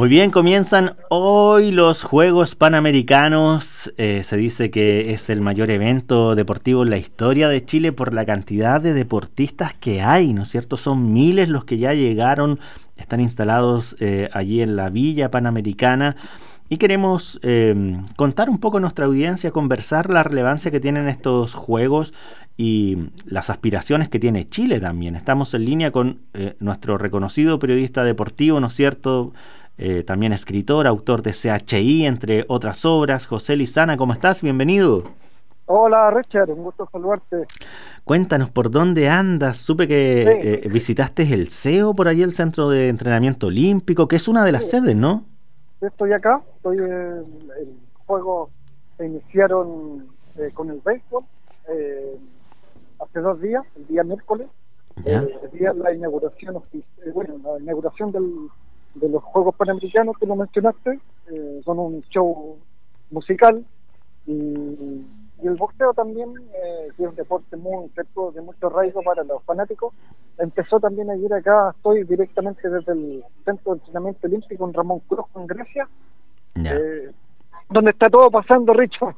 Muy bien, comienzan hoy los Juegos Panamericanos. Se dice que es el mayor evento deportivo en la historia de Chile por la cantidad de deportistas que hay, ¿no es cierto? Son miles los que ya llegaron, están instalados allí en la Villa Panamericana. Y queremos contar un poco a nuestra audiencia, conversar la relevancia que tienen estos Juegos y las aspiraciones que tiene Chile también. Estamos en línea con nuestro reconocido periodista deportivo, ¿no es cierto?, también escritor, autor de CHI, entre otras obras. José Lizana, ¿cómo estás? Bienvenido. Hola Richard, un gusto saludarte. Cuéntanos por dónde andas. Supe que visitaste el CEO, por allí el Centro de Entrenamiento Olímpico, que es una de las Sí, sedes, ¿no? estoy acá, el juego se iniciaron con el béisbol hace 2 días, el día miércoles, Ya. el día de la inauguración, la inauguración de los Juegos Panamericanos que lo mencionaste, son un show musical y el boxeo también, que es un deporte muy cierto, de mucho arraigo para los fanáticos. Empezó también ayer acá, estoy directamente desde el Centro de Entrenamiento Olímpico en Ramón Cruz, en Grecia, Ya. donde está todo pasando, Richard.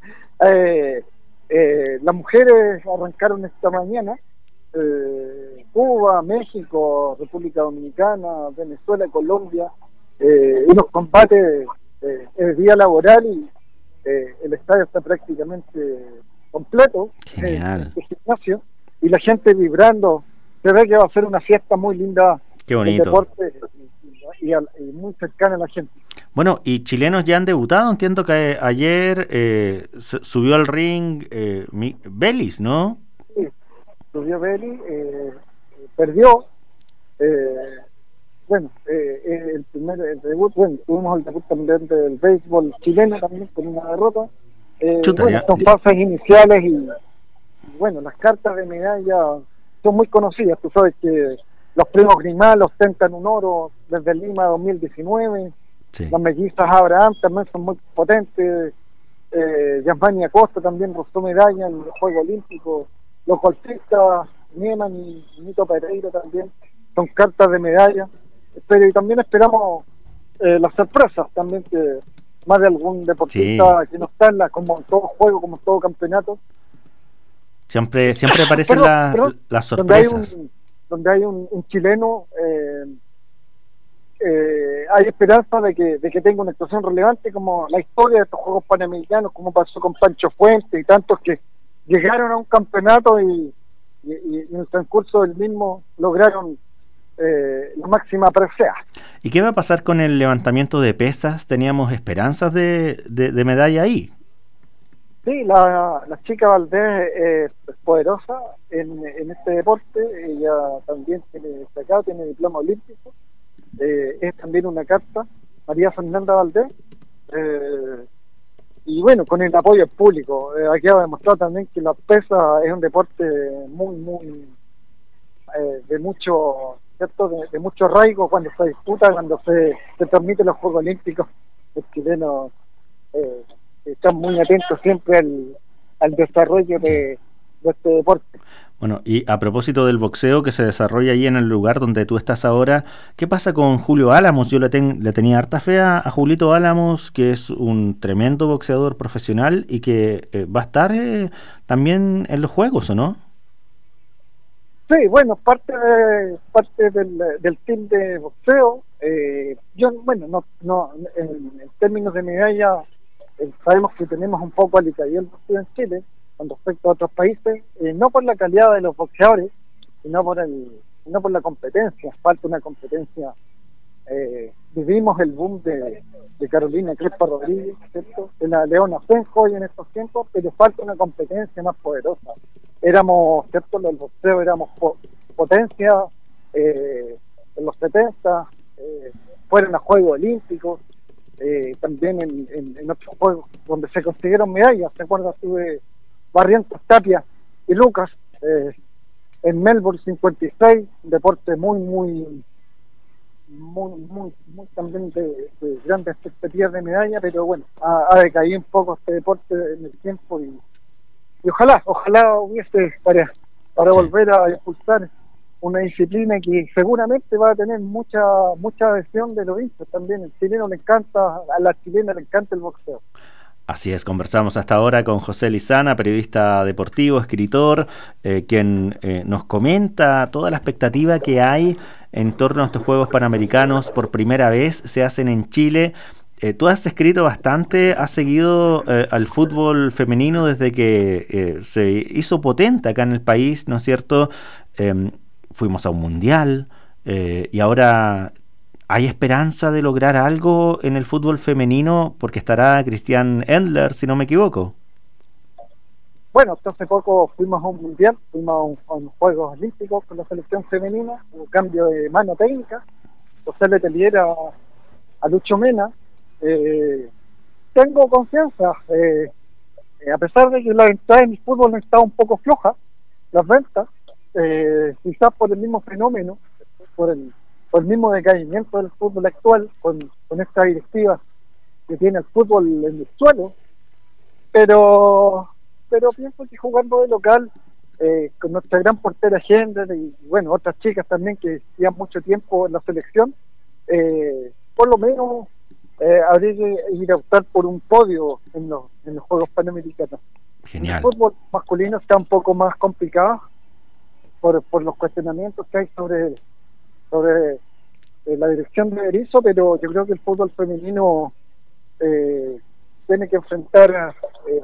Las mujeres arrancaron esta mañana, Cuba, México, República Dominicana, Venezuela, Colombia, unos combates, el día laboral y el estadio está prácticamente completo, Genial. el gimnasio, y la gente vibrando. Se ve que va a ser una fiesta muy linda Qué del bonito. deporte y muy cercana a la gente. Bueno, y chilenos ya han debutado. Entiendo que ayer subió al ring Belis, ¿no? Sí, subió Belli, perdió. El debut, tuvimos el debut también del béisbol chileno también con una derrota. Chuta, ya. Son fases iniciales y bueno, las cartas de medalla son muy conocidas. Tú sabes que los primos Grimal ostentan un oro desde Lima 2019. Sí. Las mellizas Abraham también son muy potentes. Yasmani Acosta también rozó medalla en los Juegos Olímpicos. Los golfistas Nieman y Nito Pereira también son cartas de medalla. Pero y también esperamos las sorpresas también, que más de algún deportista que no está en como en todo juego, como en todo campeonato. Siempre aparecen las sorpresas. Donde hay un chileno, hay esperanza de que tenga una actuación relevante, como la historia de estos Juegos Panamericanos, como pasó con Pancho Fuentes y tantos que llegaron a un campeonato y en el transcurso del mismo lograron la máxima presea. ¿Y qué va a pasar con el levantamiento de pesas? ¿Teníamos esperanzas de medalla ahí? Sí, la chica Valdés es poderosa en este deporte. Ella también tiene destacado, tiene diploma olímpico, es también una carta, María Fernanda Valdés, y bueno, con el apoyo del público, aquí ha demostrado también que la pesa es un deporte muy de mucho, ¿cierto?, de mucho arraigo cuando se disputa, cuando se transmiten los Juegos Olímpicos. Los chilenos están muy atentos siempre al desarrollo de este deporte. Bueno, y a propósito del boxeo que se desarrolla ahí en el lugar donde tú estás ahora, ¿qué pasa con Julio Álamos? Yo le tenía harta fe a Julito Álamos, que es un tremendo boxeador profesional y que va a estar también en los Juegos, ¿o no? Sí, bueno, parte del team de boxeo. Yo, bueno, no en términos de medalla, sabemos que tenemos un poco alicaído el boxeo en Chile con respecto a otros países, no por la calidad de los boxeadores, sino por la competencia. Falta una competencia. Vivimos el boom de Carolina Crespa Rodríguez, ¿cierto?, de la Leona Senjoy en estos tiempos, pero falta una competencia más poderosa. Éramos, ¿cierto?, los boxeos éramos potencia en los 70, fueron a Juegos Olímpicos, también en otros juegos donde se consiguieron medallas. ¿Se acuerdan? Estuve Barrientos, Tapia y Lucas en Melbourne 56, deporte muy también de grandes expectativas de medalla, pero bueno, ha decaído un poco este deporte en el tiempo y ojalá hubiese para volver a impulsar una disciplina que seguramente va a tener mucha adhesión de los hinchas también. El chileno le encanta, a la chilena le encanta el boxeo. Así es, conversamos hasta ahora con José Lizana, periodista deportivo, escritor, quien nos comenta toda la expectativa que hay en torno a estos Juegos Panamericanos. Por primera vez se hacen en Chile. Tú has escrito bastante, has seguido al fútbol femenino desde que se hizo potente acá en el país, ¿no es cierto? Fuimos a un mundial y ahora ¿hay esperanza de lograr algo en el fútbol femenino? Porque estará Christian Endler, si no me equivoco. Bueno, hace poco fuimos a un mundial, fuimos a unos Juegos Olímpicos con la selección femenina, un cambio de mano técnica, José Letelier a Lucho Mena. Tengo confianza, a pesar de que la entrada en el fútbol no está un poco floja, las ventas, quizás por el mismo fenómeno, por el mismo decaimiento del fútbol actual, con esta directiva que tiene el fútbol en el suelo, pero pienso que jugando de local, con nuestra gran portera Gender y bueno, otras chicas también que llevan mucho tiempo en la selección, por lo menos habría que ir a optar por un podio en los Juegos Panamericanos. Genial. El fútbol masculino está un poco más complicado por los cuestionamientos que hay sobre la dirección de Berizzo, pero yo creo que el fútbol femenino tiene que enfrentar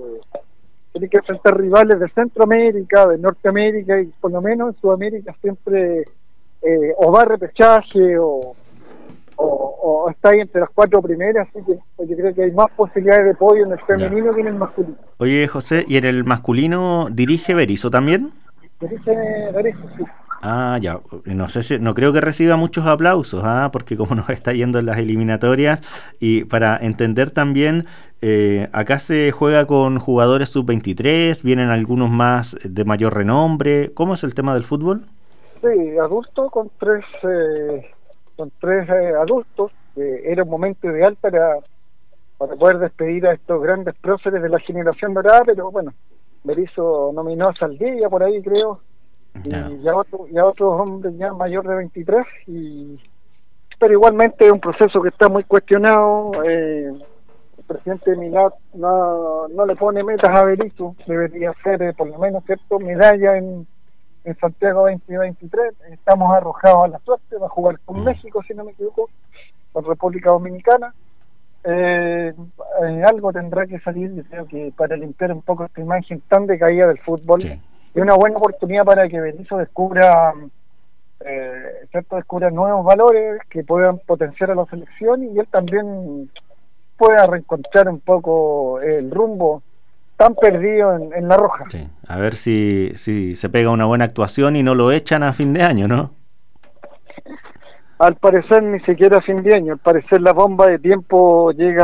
rivales de Centroamérica, de Norteamérica, y por lo menos en Sudamérica siempre o va a repechaje o está ahí entre las 4 primeras, así que yo creo que hay más posibilidades de podio en el femenino que en el masculino. Oye, José, ¿y en el masculino dirige Berizzo también? Dirige Berizzo, sí. Ah, ya, no creo que reciba muchos aplausos, porque como nos está yendo en las eliminatorias, y para entender también, acá se juega con jugadores sub-23, vienen algunos más de mayor renombre. ¿Cómo es el tema del fútbol? Sí, adulto con tres adultos. Era un momento ideal para poder despedir a estos grandes próceres de la generación dorada, pero bueno, Berizzo nominó a Saldivia por ahí, creo, y a otros hombres ya mayor de 23, pero igualmente es un proceso que está muy cuestionado. El presidente Milad no le pone metas a Berizzo, debería ser por lo menos medalla en Santiago 2023. Estamos arrojados a la suerte, va a jugar con México, si no me equivoco, con República Dominicana. Algo tendrá que salir, yo creo que para limpiar un poco esta imagen tan decaída del fútbol. Sí. Y una buena oportunidad para que Berizzo descubra nuevos valores que puedan potenciar a la selección, y él también pueda reencontrar un poco el rumbo tan perdido en La Roja. Sí. A ver si se pega una buena actuación y no lo echan a fin de año, ¿no? Al parecer ni siquiera a fin de año. Al parecer la bomba de tiempo llega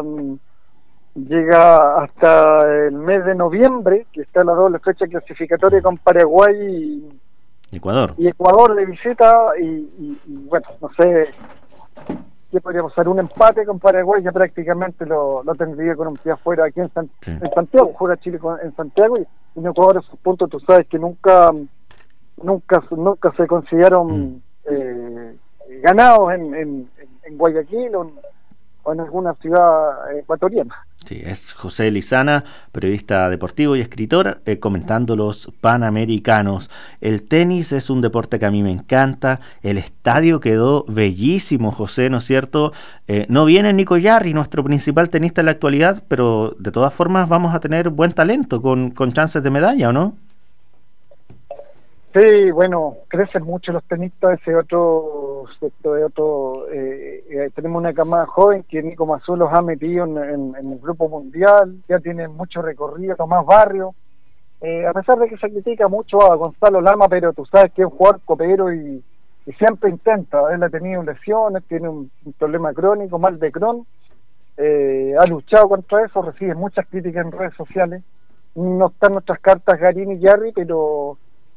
hasta el mes de noviembre, que está la doble fecha clasificatoria con Paraguay y Ecuador. Y Ecuador de visita, y bueno, no sé qué podríamos hacer. Un empate con Paraguay ya prácticamente lo tendría con un pie afuera aquí en Santiago. Juega Chile en Santiago, y en Ecuador esos puntos, tú sabes que nunca se consideraron ganados en Guayaquil o en alguna ciudad ecuatoriana. Sí, es José Lizana, periodista deportivo y escritor, comentando los Panamericanos. El tenis es un deporte que a mí me encanta. El estadio quedó bellísimo, José, ¿no es cierto? No viene Nico Yarri, nuestro principal tenista en la actualidad, pero de todas formas vamos a tener buen talento con chances de medalla, ¿o no? Sí, bueno, crecen mucho los tenistas. Tenemos una camada joven que Nico Mazú los ha metido en el grupo mundial, ya tienen mucho recorrido. Tomás Barrio, a pesar de que se critica mucho a Gonzalo Lama, pero tú sabes que es un jugador copero y siempre intenta. Él ha tenido lesiones, tiene un problema crónico, mal de Crohn, ha luchado contra eso, recibe muchas críticas en redes sociales. No están nuestras cartas Garín y Yarri, pero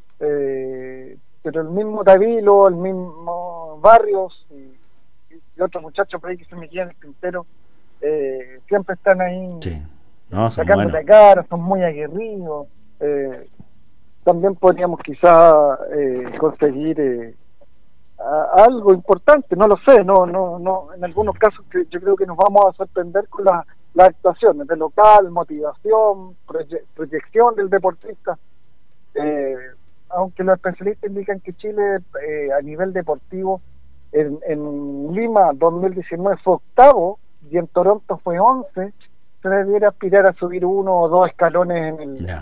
el mismo Davilo, el mismo Barrios y otros muchachos por ahí que se me quedan en el tintero, siempre están ahí, sí. No, sacando la cara, son muy aguerridos. también podríamos quizá conseguir algo importante, no lo sé, no, en algunos casos yo creo que nos vamos a sorprender con las actuaciones de local, motivación, proyección del deportista, aunque los especialistas indican que Chile a nivel deportivo en Lima 2019 fue octavo y en Toronto fue 11, se debiera aspirar a subir 1 o 2 escalones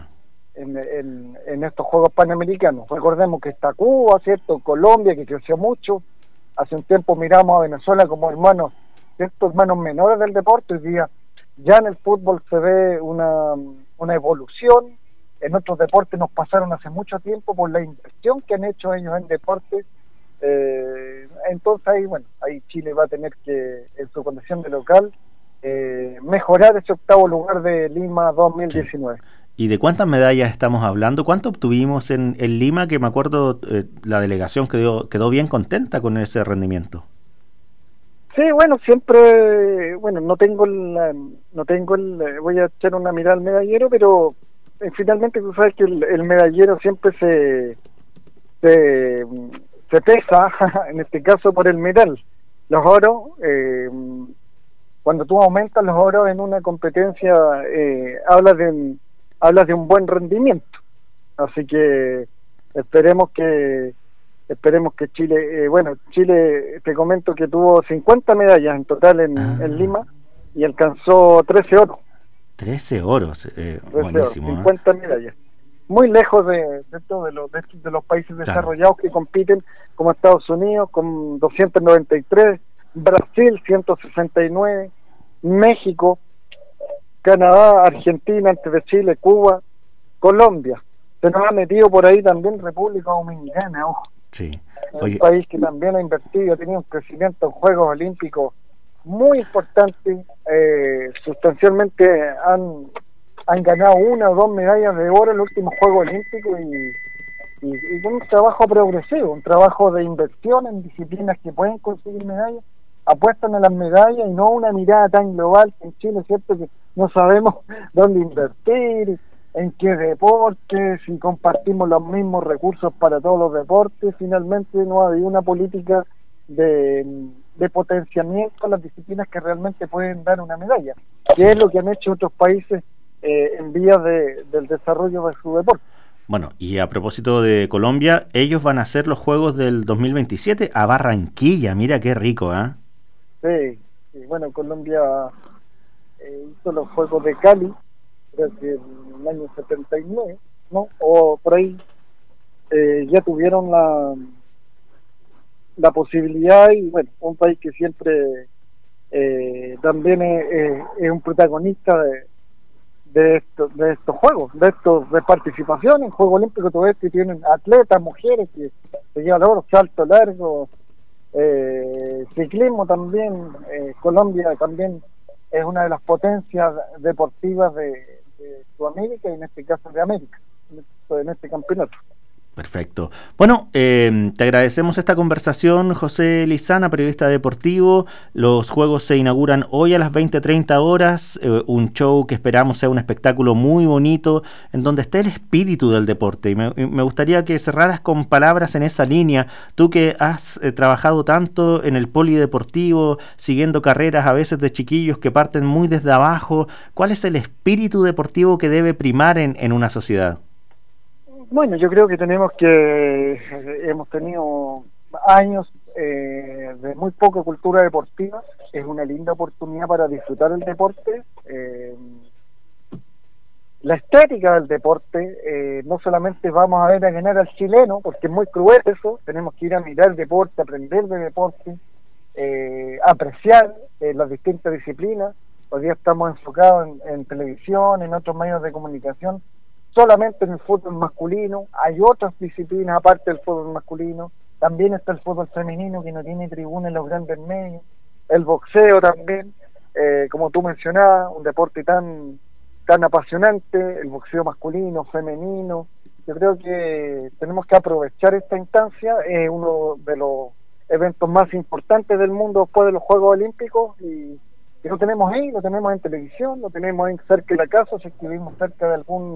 en estos Juegos Panamericanos. Recordemos que está Cuba, ¿cierto? Colombia, que creció mucho. Hace un tiempo miramos a Venezuela como hermanos, ¿cierto? Hermanos menores del deporte. Hoy día ya en el fútbol se ve una evolución. En otros deportes nos pasaron hace mucho tiempo por la inversión que han hecho ellos en deporte. Entonces ahí Chile va a tener que, en su condición de local, mejorar ese octavo lugar de Lima 2019. Sí. ¿Y de cuántas medallas estamos hablando? ¿Cuánto obtuvimos en Lima? Que me acuerdo, la delegación quedó bien contenta con ese rendimiento. Sí, siempre, no tengo voy a echar una mirada al medallero, pero finalmente tú sabes que el medallero siempre se pesa, en este caso por el metal. Los oros, cuando tú aumentas los oros en una competencia, hablas de un buen rendimiento. Así que esperemos que Chile, Chile, te comento que tuvo 50 medallas en total en Lima y alcanzó 13 oros. 13 oros, buenísimo. 50 medallas. Muy lejos de los países desarrollados que compiten, como Estados Unidos con 293, Brasil 169, México, Canadá, Argentina, antes de Chile, Cuba, Colombia. Se nos ha metido por ahí también República Dominicana, ojo. Sí. Un país que también ha invertido, ha tenido un crecimiento en Juegos Olímpicos muy importante. Sustancialmente han ganado 1 o 2 medallas de oro en el último Juego Olímpico y con un trabajo progresivo, un trabajo de inversión en disciplinas que pueden conseguir medallas, apuestan a las medallas y no una mirada tan global que en Chile, ¿cierto? Que no sabemos dónde invertir, en qué deporte, si compartimos los mismos recursos para todos los deportes. Finalmente no ha habido una política de potenciamiento a las disciplinas que realmente pueden dar una medalla, que es lo que han hecho otros países en vías del desarrollo de su deporte. Bueno, y a propósito de Colombia, ellos van a hacer los Juegos del 2027 a Barranquilla. Mira qué rico, ¿eh? Sí, Colombia hizo los Juegos de Cali desde el año 79, ¿no? O por ahí ya tuvieron la posibilidad y un país que siempre también es un protagonista de estos juegos, de participación en Juegos Olímpicos. Todo esto, y tienen atletas, mujeres que se llevan oro, salto largo, ciclismo también. Colombia también es una de las potencias deportivas de Sudamérica y en este caso de América, en este campeonato. Perfecto. Bueno, te agradecemos esta conversación, José Lizana, periodista deportivo. Los Juegos se inauguran hoy a las 20:30 horas, un show que esperamos sea un espectáculo muy bonito, en donde esté el espíritu del deporte. Y me gustaría que cerraras con palabras en esa línea. Tú que has trabajado tanto en el polideportivo, siguiendo carreras a veces de chiquillos que parten muy desde abajo, ¿cuál es el espíritu deportivo que debe primar en una sociedad? Yo creo que hemos tenido años de muy poca cultura deportiva. Es una linda oportunidad para disfrutar el deporte. La estética del deporte, no solamente vamos a ver a ganar al chileno, porque es muy cruel eso, tenemos que ir a mirar el deporte, aprender de deporte, apreciar las distintas disciplinas. Hoy día estamos enfocados en televisión, en otros medios de comunicación, solamente en el fútbol masculino. Hay otras disciplinas aparte del fútbol masculino, también está el fútbol femenino que no tiene tribuna en los grandes medios, el boxeo también, como tú mencionabas, un deporte tan apasionante, el boxeo masculino, femenino. Yo creo que tenemos que aprovechar esta instancia, es uno de los eventos más importantes del mundo después de los Juegos Olímpicos, y lo tenemos ahí, lo tenemos en televisión, lo tenemos ahí cerca de la casa, si es que vivimos cerca de algún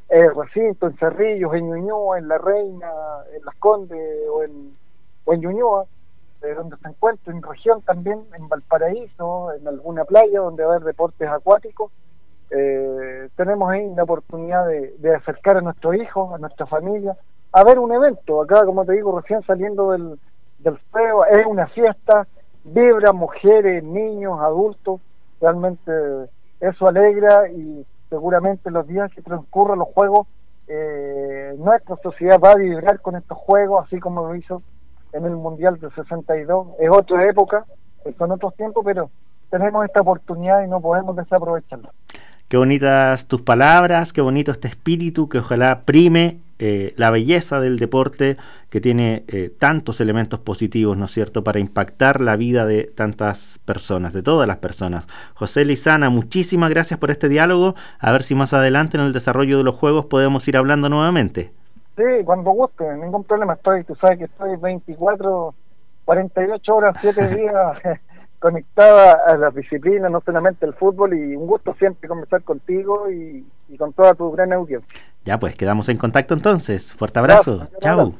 recinto, en Cerrillos, en Ñuñoa, en La Reina, en Las Condes o en Ñuñoa, donde se encuentra, en región también, en Valparaíso, en alguna playa donde va a haber deportes acuáticos. Tenemos ahí la oportunidad de acercar a nuestros hijos, a nuestra familia, a ver un evento. Acá, como te digo, recién saliendo del feo, es una fiesta, vibra mujeres, niños, adultos, realmente eso alegra, y seguramente los días que transcurran los juegos, nuestra sociedad va a vibrar con estos juegos, así como lo hizo en el Mundial del 62. Es otra época, son otros tiempos, pero tenemos esta oportunidad y no podemos desaprovecharla. Qué bonitas tus palabras, qué bonito este espíritu que ojalá prime la belleza del deporte, que tiene tantos elementos positivos, ¿no es cierto?, para impactar la vida de tantas personas, de todas las personas. José Lizana, muchísimas gracias por este diálogo. A ver si más adelante en el desarrollo de los juegos podemos ir hablando nuevamente. Sí, cuando guste, ningún problema. Tú sabes que estoy 24, 48 horas, 7 días conectada a las disciplinas, no solamente el fútbol, y un gusto siempre conversar contigo y con toda tu gran audiencia. Ya pues, quedamos en contacto entonces. Fuerte abrazo. Chao.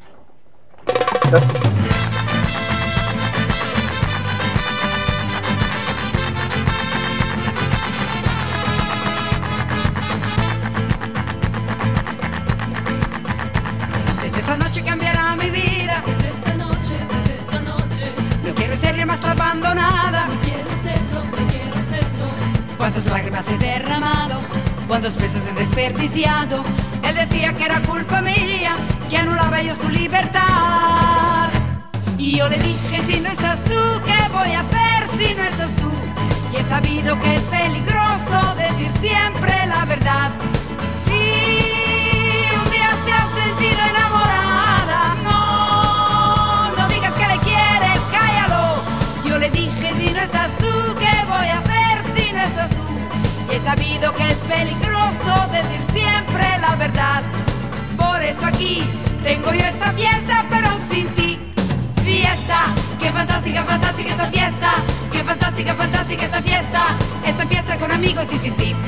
Desde esa noche cambiará mi vida. Desde esta noche. No quiero ser más abandonada. No quiero serlo. Cuántas lágrimas he derramado, cuántos besos he desperdiciado. Él decía que era culpa mía, que anulaba yo su libertad. Y yo le dije, si no estás tú, ¿qué voy a hacer si no estás tú? Y he sabido que es peligroso decir siempre la verdad. Si un día te has sentido enamorada, no digas que le quieres, cállalo. Yo le dije, si no estás tú, ¿qué voy a hacer si no estás tú? Y he sabido que es peligroso decir siempre la verdad. Por eso aquí tengo yo esta fiesta, pero sin ti. Fiesta, qué fantástica esta fiesta. Qué fantástica esta fiesta. Esta fiesta con amigos y sin ti.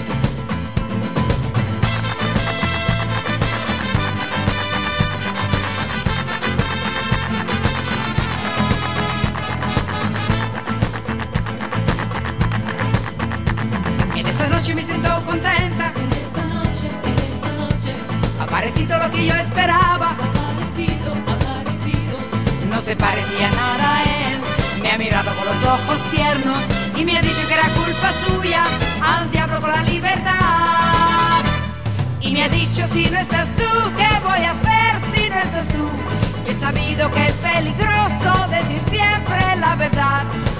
En esta noche me siento contenta. En esta noche ha parecido lo que yo esperaba. Aparecido. No se parecía nada a él. Me ha mirado con los ojos tiernos y me ha dicho que era culpa suya. Al diablo con la libertad. Y me ha dicho, si no estás tú, ¿qué voy a hacer si no estás tú? Y he sabido que es peligroso decir siempre la verdad.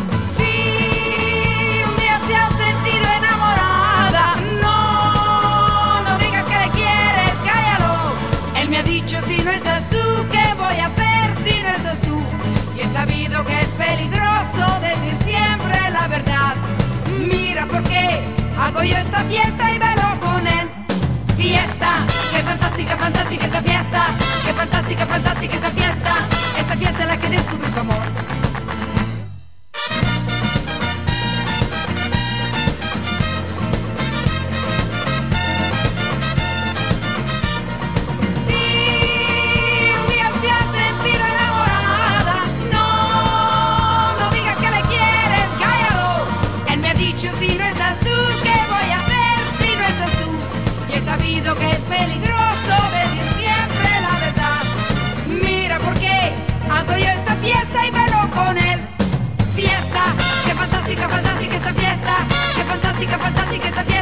Si un día te has sentido enamorada, no digas que le quieres, cállalo. Él me ha dicho, si no estás tú, ¿qué voy a hacer si no estás tú? Y he sabido que es peligroso decir siempre la verdad. Mira por qué hago yo esta fiesta y velo con él. Fiesta, qué fantástica esta fiesta. Qué fantástica esta fiesta. Esta fiesta en la que descubrí su amor. Que es peligroso decir siempre la verdad. Mira por qué hago yo esta fiesta y velo con él. Fiesta, qué fantástica esta fiesta. Qué fantástica esta fiesta.